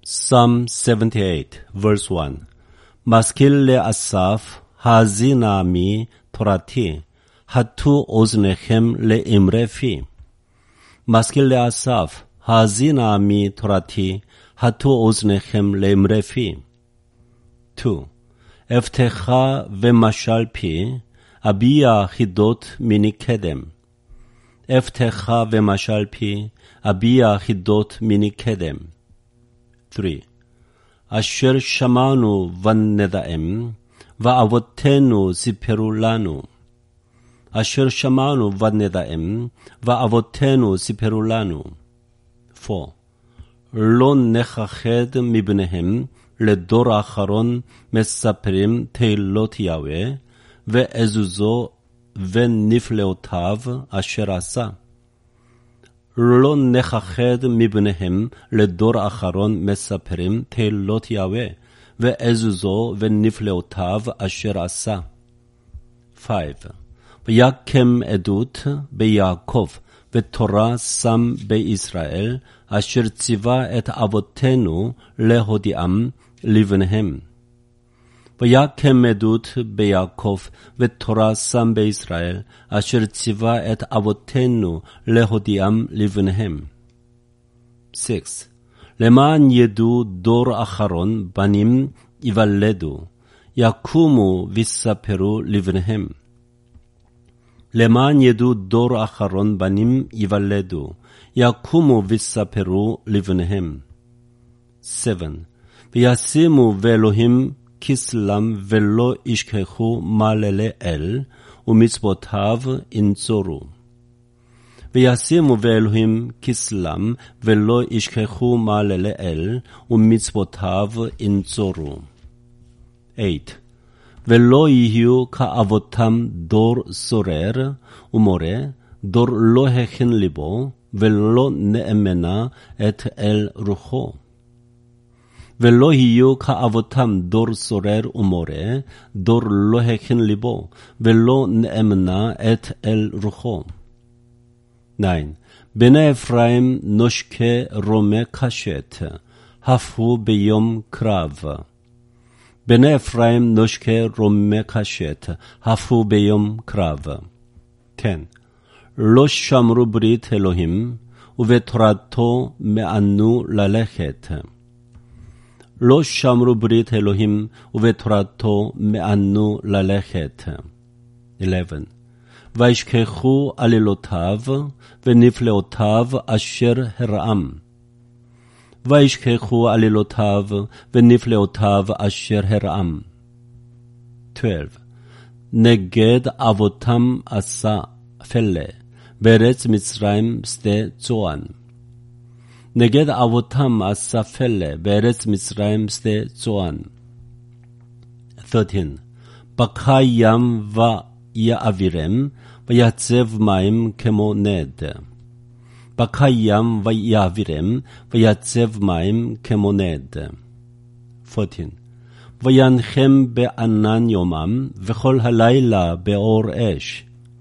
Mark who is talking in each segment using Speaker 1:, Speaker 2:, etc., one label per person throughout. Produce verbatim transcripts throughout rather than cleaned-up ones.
Speaker 1: Psalm seventy-eight, verse one. מזכיר לאסף, האזינה מי תורתי, הטו אוזניכם לאמרי פי. מזכיר לאסף, האזינה מי תורתי, הטו אוזניכם לאמרי פי. two. הבטחה ומשל פי, אביע חידות מני קדם. הבטחה ומשל פי, אביע חידות מני קדם. three. אשר שמענו ונדעם, ואבותינו סיפרו לנו. אשר שמענו ונדעם, ואבותינו סיפרו לנו. four. לא נכחד מבניהם, לדור האחרון מספרים תהילות יהוה, ועזוזו ונפלאותיו אשר עשה. לא נכחד מבניהם, לדור האחרון מספרים תהילות יהוה, ועזוזו ונפלאותיו אשר עשה. five. ויקם עדות ביעקב, ותורה שם בישראל, אשר ציווה את אבותינו להודיעם לבניהם. ויקם עדות ביעקב, ותורה שם בישראל, אשר ציווה את אבותינו להודיעם לבניהם. six. למען ידעו דור אחרון בנים יוולדו, יקומו ויספרו לבניהם. למען ידעו דור אחרון בנים יוולדו, יקומו ויספרו לבניהם. seven. וישימו ואלוהים כסלם ולא ישכחו מעללי אל, ומצוותיו ינצורו. וישימו ואלוהים כסלם ולא ישכחו מעללי אל, ומצוותיו ינצורו. eight. ולא יהיו כאבותם דור סורר ומורה, דור לא הכין ליבו, ולא נאמנה את אל רוחו. ולא יהיו כאבותם דור סורר ומורה, דור לא הכין ליבו, ולא נאמנה את אל רוחו. nine. בני אפרים נושקי רומה קשת, הפכו ביום קרב. בני אפרים נושקי רומה קשת, הפכו ביום קרב. ten. לא שמרו ברית אלוהים, ובתורתו מענו ללכת. לא שמרו ברית אלוהים, ובתורתו מענו ללכת. eleven. וישכחו עלילותיו, ונפלאותיו אשר הרעם. וישכחו עלילותיו, ונפלאותיו אשר הרעם. twelve. נגד אבותם עשה פלא, בארץ מצרים שדה צוען. נגד אבותם עשה פלא, בארץ מצרים שדה צוען. thirteen. בקע ים ויעבירם, ויצב מים כמו נד. בקע ים ויעבירם, ויצב מים כמו נד. fourteen. וינחם בענן יומם, וכל הלילה באור אש.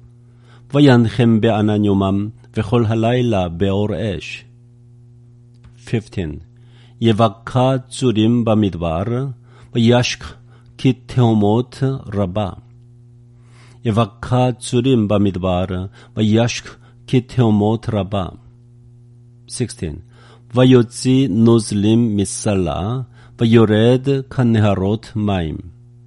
Speaker 1: וינחם בענן יומם, וכל הלילה באור אש. fifteen. יבקע צורים במדבר, וישק כתהומות רבה. יבקע צורים במדבר, וישק כתהומות רבה. sixteen. ויוציא נוזלים מסלה, ויורד כנהרות מים.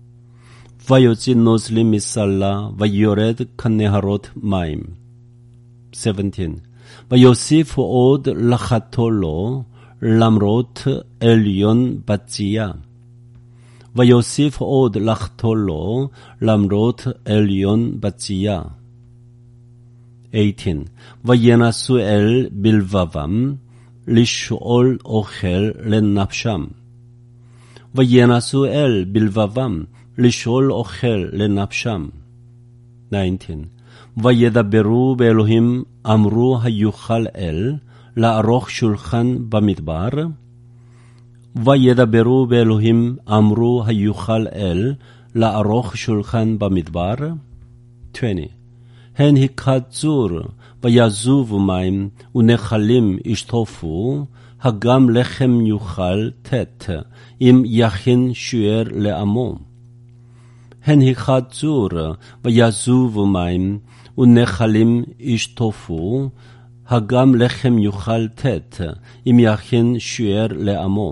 Speaker 1: ויוציא נוזלים מסלה, ויורד כנהרות מים. seventeen. ויוסיף עוד לחתו לו, למרות עליון בצייה. ויוסיף עוד לחתו לו, למרות עליון בצייה. eighteen. וינשאו אל בלבבם, לשאול אוכל לנפשם. וינשאו אל בלבבם, לשאול אוכל לנפשם. nineteen. וידברו באלוהים, אמרו היוכל אל, לערוך שולחן במדבר. וידברו באלוהים, אמרו היוכל אל, לערוך שולחן במדבר. twenty. הן הקצור, ויזובו מים, ונחלים ישטופו, הגם לחם יוכל תת, אם יכין שוער לעמו. הן היכה צור, ויזובו מים, ונחלים ישטופו, הגם לחם יוכל תת, אם יכין שוער לעמו.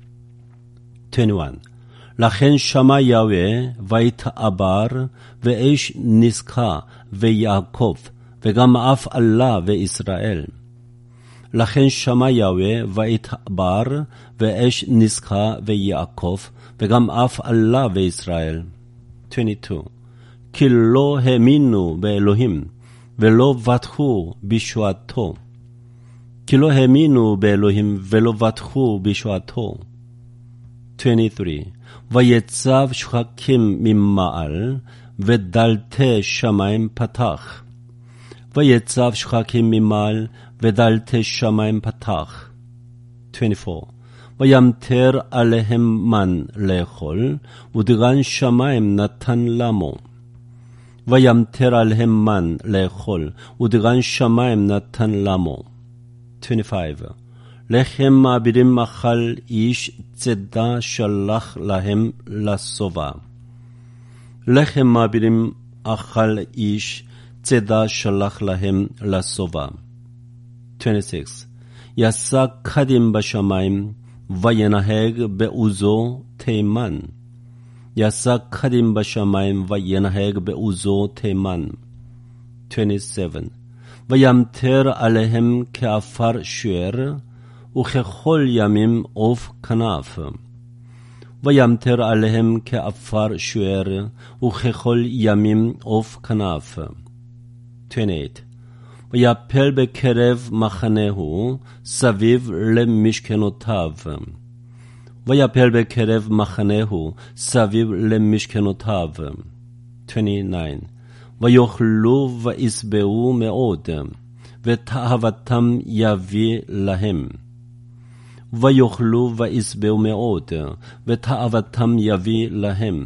Speaker 1: עשרים ואחת. לכן שמע יהוה ויתעבר, ואש נסכה ויעקב, וגם אף עלה וישראל. לכן שמע יהוה ויתעבר, ואש נסכה ויעקב, וגם אף עלה וישראל. עשרים ושתיים. כי לא האמינו באלוהים, ולא בטחו בישועתו. כי לא האמינו באלוהים, ולא בטחו בישועתו. עשרים ושלוש. ויצב שחקים ממעל, ודלתי שמים פתח. ויצב שחקים ממעל, ודלתי שמים פתח. עשרים וארבע. וימטר עליהם מן לאכול, ודגן שמים נתן למו. וימטר עליהם מן לאכול, ודגן שמים נתן למו. עשרים וחמש. לחם מעבירים אכל איש, צידה שלח להם לשובע. לחם מעבירים אכל איש, צידה שלח להם לשובע. עשרים ושש. ישא קדים בשמיים, וינהג בעוזו תימן. ישא קדים בשמיים, וינהג בעוזו תימן. עשרים ושבע. וימטר עליהם כעפר שוער, וככל ימים עוף כנף. וימטר עליהם כעפר שוער, וככל ימים עוף כנף. עשרים ושמונה. ויפל בקרב מחנהו, סביב למשכנותיו. ויפל בקרב מחנהו, סביב למשכנותיו. עשרים ותשע. ויאכלו וישבעו מאוד, ותאוותם יביא להם. ויאכלו וישבעו מאוד, ותאוותם יביא להם.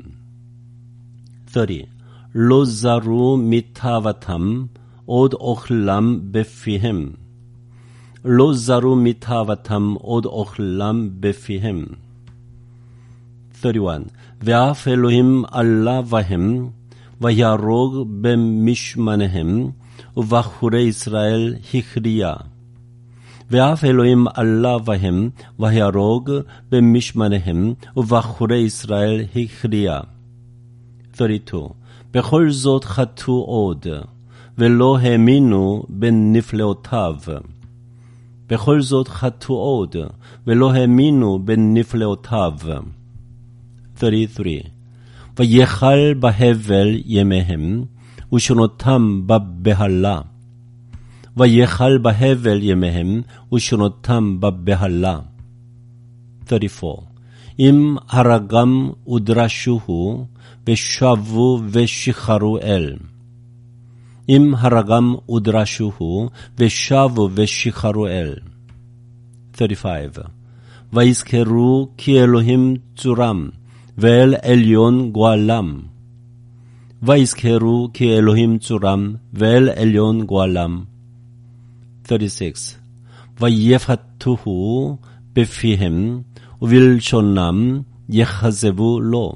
Speaker 1: שלושים. לא זרו מתאוותם, עוד אוכלם בפיהם. לא זרו מתאוותם, עוד אוכלם בפיהם. שלושים ואחת. ואף אלוהים עלה בהם, ויהרוג במשמניהם, ובחורי ישראל הכריע. ואף אלוהים עלה בהם, ויהרוג במשמניהם, ובחורי ישראל הכריע. שלושים ושתיים. בכל זאת חטאו עוד, ולא האמינו בנפלאותיו. בכל זאת חטאו עוד, ולא האמינו בנפלאותיו. שלושים ושלוש. ויחל בהבל ימיהם, ושנותם בבהלה. ויחל בהבל ימיהם, ושנותם בבהלה. שלושים וארבע. אם הרגם ודרשוהו, ושבו ושחרו אל. אם הרגם ודרשוהו, ושבו ושחרו אל. שלושים וחמש. ויזכרו כי אלוהים צורם, ואל עליון גואלם. ויזכרו כי אלוהים צורם, ואל עליון גואלם. שלושים ושש. ויפתחו בפיהם, ובלשונם יחזבו לו.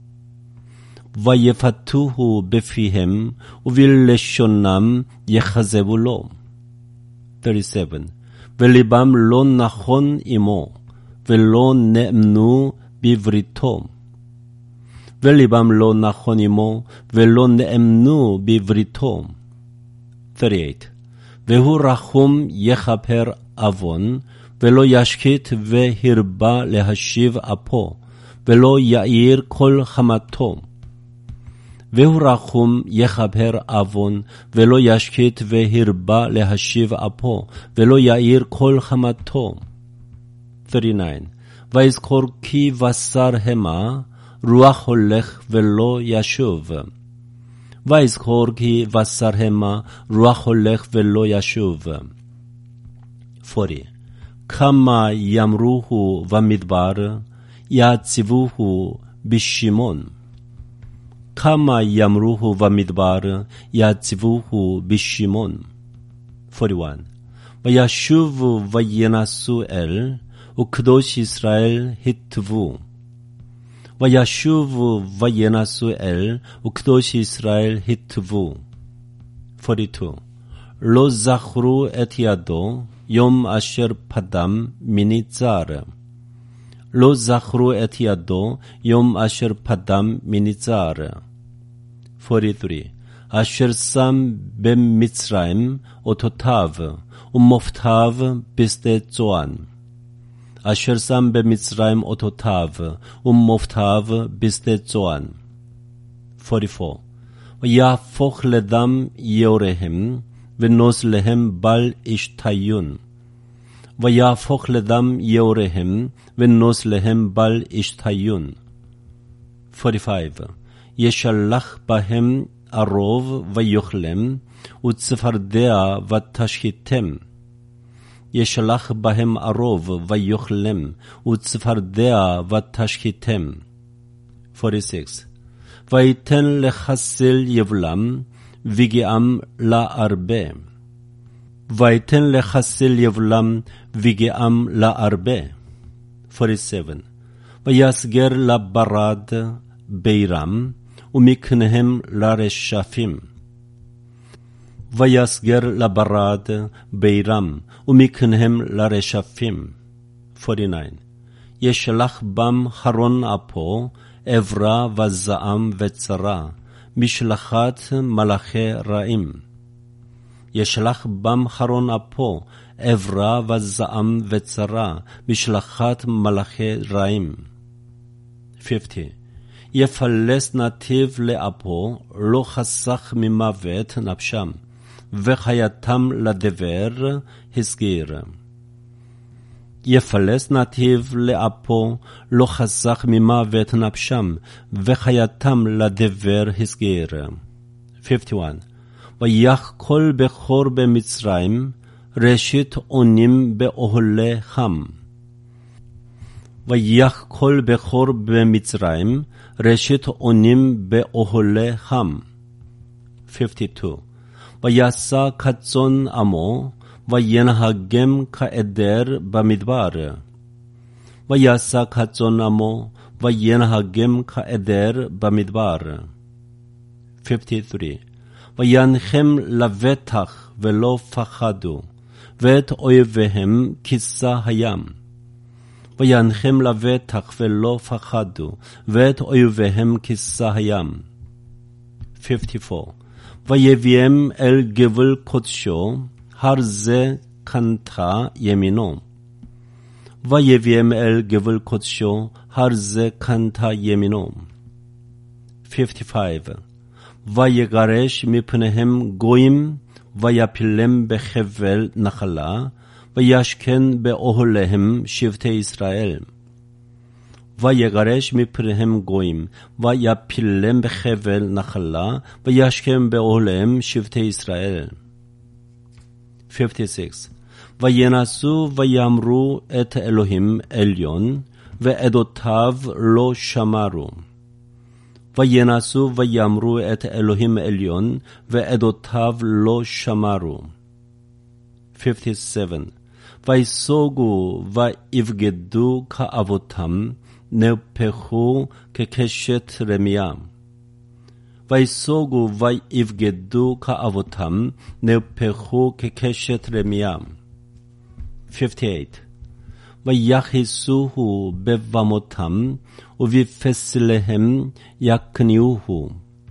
Speaker 1: ויפתחו בפיהם, ובלשונם יחזבו לו. שלושים ושבע. ולבם לא נכון עמו, ולא נאמנו בבריתו. ולבם לא נכון עמו, ולא נאמנו בבריתו. שלושים ושמונה. והוא רחום יכפר עוון, ולא ישחית והרבה להשיב אפו, ולא יאיר כל חמתו. והוא רחום יכפר עוון, ולא ישחית והרבה להשיב אפו, ולא יאיר כל חמתו. שלושים ותשע. ויזכור כי בשר המה, רוח הולך ולא ישוב. ויזכור כי בשר המה, רוח הולך ולא ישוב. ארבעים. כמה ימרוהו במדבר, יעציבוהו בשמעון. כמה ימרוהו במדבר, יעציבוהו בשמעון. ארבעים ואחת. וישובו וינשאו אל, וקדוש ישראל התוו. וישובו וינשאו אל, וקדוש ישראל התוו. forty-two. לא זכרו את ידו, יום אשר פדם מניצר. לא זכרו את ידו, יום אשר פדם מניצר. forty-three. אשר שם במצרים אותותיו, ומופתיו בשדה צוען. אשר שם במצרים אותותיו, ומופתיו בשדה צוען. forty-four. ויהפוך לדם יוריהם, ונוזליהם בל ישתיון. ויהפוך לדם יוריהם, ונוזליהם בל ישתיון. forty-five. ישלח בהם ערוב ויאכלם, וצפרדע ותשחיתם. ישלח בהם ערוב ויאכלם, וצפרדע ותשחיתם. forty-six. ויתן לחסל יבלם, ויגעם להרבה. ויתן לחסל יבלם, ויגעם להרבה. forty-seven. ויסגר לברד בירם, ומקניהם לרשפים. ויסגר לברד בירם, ומקניהם לרשפים. forty-nine. ישלח בם חרון אפו, עברה וזעם וצרה, משלחת מלאכי רעים. ישלח בם חרון אפו, עברה וזעם וצרה, משלחת מלאכי רעים. fifty. יפלס נתיב לאפו, לא חסך ממוות נפשם, וחייתם לדבר הסגיר. יפלס נתיב לאפו, לא חסך ממוות נפשם, וחייתם לדבר הסגיר. fifty-one. ויח כל בכור במצרים, ראשית אונים באוהלי חם. ויח כל בכור במצרים, ראשית אונים באוהלי חם. fifty-two. ויסע כצאן עמו, וינהגם כעדר במדבר. ויסע כצאן עמו, וינהגם כעדר במדבר. fifty-three. וינחם לבטח ולא פחדו, ואת אויביהם כיסה הים. וינחם לבטח ולא פחדו, ואת אויביהם כיסה הים. fifty-four. ויביאם אל גבול קודשו, הר זה קנתה ימינו. ויביאם אל גבול קודשו, הר זה קנתה ימינו. fifty-five. ויגרש מפניהם גויים, ויפילם בחבל נחלה, וישכן באוהליהם שבטי ישראל. ויגרש מפניהם גויים, ויפילם בחבל נחלה, וישכן באוהליהם שבטי ישראל. fifty-six. וינשאו ויאמרו את אלוהים עליון, ועדותיו לא שמרו. וינשאו ויאמרו את אלוהים עליון, ועדותיו לא שמרו. fifty-seven. ויסוגו ויבגדו כאבותם, נהפכו כקשת רמיה. ויסוגו ויבגדו כאבותם, נהפכו כקשת רמיה. fifty-eight. ויחסוהו בבמותם, ובפסליהם יקניוהו.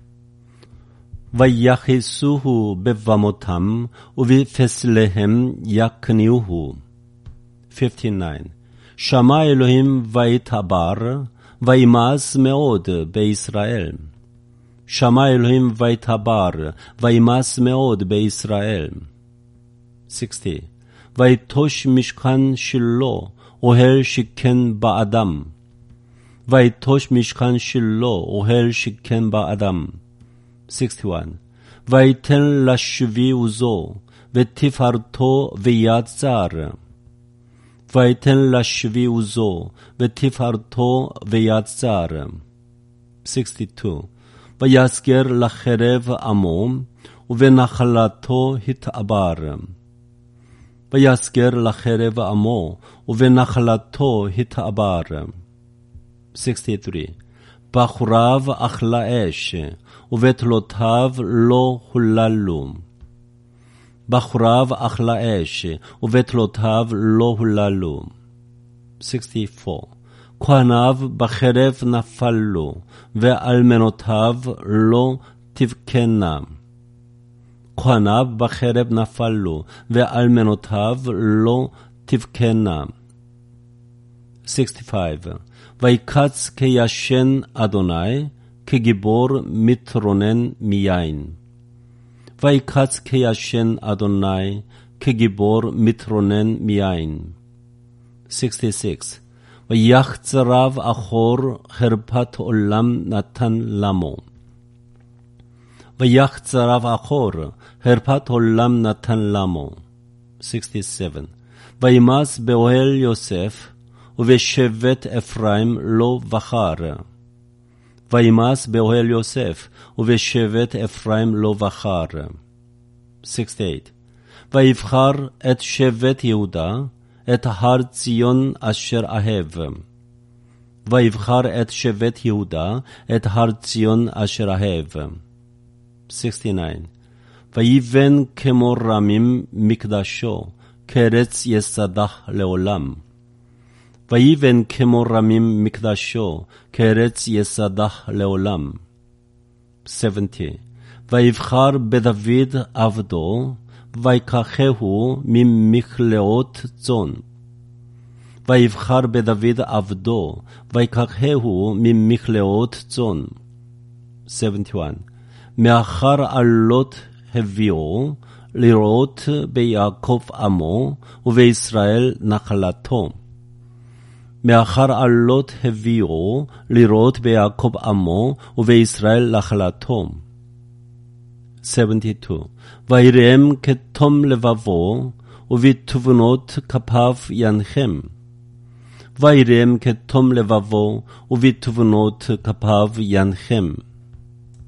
Speaker 1: ויחסוהו בבמותם, ובפסליהם יקניוהו. fifty-nine. שמע אלוהים ויתעבר, וימאס מאוד בישראל. שמע אלוהים ויתעבר, וימאס מאוד בישראל. sixty. ויטוש משכן שלו, אוהל שכן באדם. ויטוש משכן שלו, אוהל שכן באדם. sixty-one. ויתן לשבי עוזו, ותפארתו ויד צר. ויתן לשבי עוזו, ותפארתו ויד צר. sixty-two. ויסגר לחרב עמו, ובנחלתו התעבר. ויסגר לחרב עמו, ובנחלתו התעבר. sixty-three. בחוריו אכלה אש, ובתלותיו לא הוללו. בחוריו אכלה אש, ובתלותיו לא הוללו. sixty-four. כהניו בחרב נפלו, ואלמנותיו לא תבכנה. כהניו בחרב נפלו, ואלמנותיו לא תבכנה. sixty-five. ויקץ כישן אדוני, כגיבור מתרונן מיין. ויקץ כישן אדוני, כגיבור מתרונן מיין. sixty-six. ויחצרב אחור, חרפת עולם נתן למו. ויחצרב אחור, חרפת עולם נתן למו. sixty-seven. וימס באוהל יוסף, ובשבט אפרים לא בחר. וימס באוהל יוסף, ובשבט אפרים לא בחר. sixty-eight. ויבחר את שבט יהודה, את הר ציון אשר אהב. ויבחר את שבט יהודה, את הר ציון אשר אהב. sixty-nine. ויבן כמו רמים מקדשו, כארץ יסדה לעולם. ויבן כמו רמים מקדשו, כארץ יסדה לעולם. seventy. ויבחר בדוד עבדו, ויקחהו ממכלאות צאן. ויבחר בדוד עבדו, ויקחהו ממכלאות צאן. seventy-one. מאחר עלות הביאו, לראות ביעקב עמו, ובישראל נחלתו. מאחר עלות הביאו, לראות ביעקב עמו, ובישראל נחלתו. seventy-two. ויראם כתום לבבו, ובתבונות כפיו ינחם. ויראם כתום לבבו, ובתבונות כפיו ינחם.